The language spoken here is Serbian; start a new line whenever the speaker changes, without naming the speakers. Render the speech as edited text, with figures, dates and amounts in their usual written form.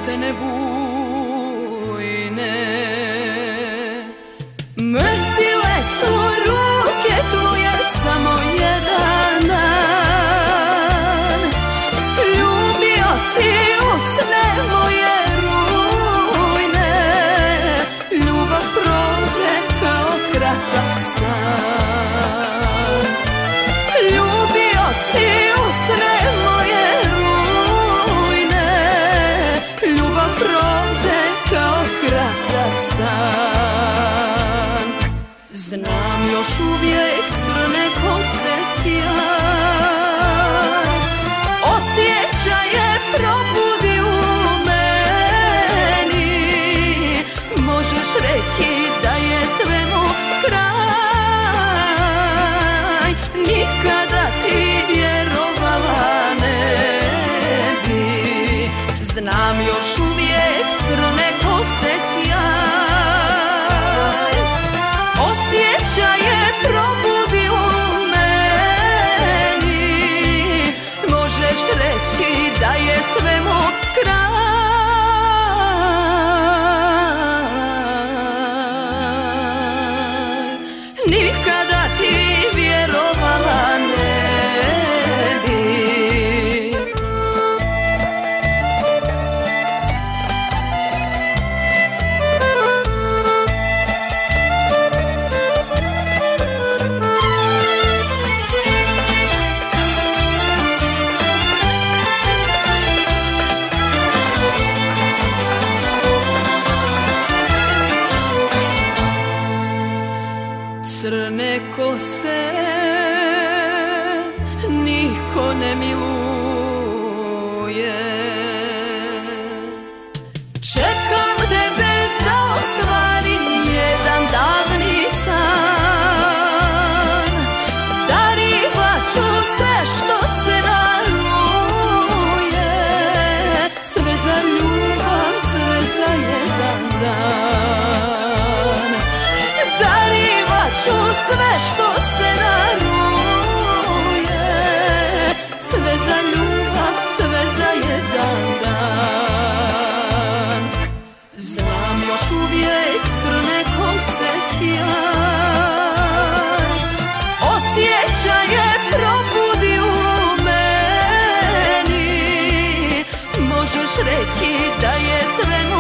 ljetene bujne. Mrsile su ruke, tu je samo jedan dan. Ljubio si u sve moje rujne. Ljubav prođe kao kratak san. Ljubio si u sve moje rujne. Ljubav prođe kao kratak san. Znam još uvijek crne kose sjaj. Osjećaje probudi u meni. Možeš reći da je svemu kraj. Nikada ti vjerovala ne bi. Znam još uvijek crne kose sjaj. Osjećaje probudi u meni. Možeš reći da je svemu kraj. Nikada ti vjerovala ne bi. Crne kose niko ne miluje. Čekam tebe da ostvarim jedan davni san. Darivat ću sve što se daruje. Sve za ljubav, sve za jedan dan. Darivat ću sve što se daruje. Sve za ljubav, sve za jedan dan. Znam još uvijek crne kose sjaj. Osjećaje probudi u meni. Možeš reći da je sve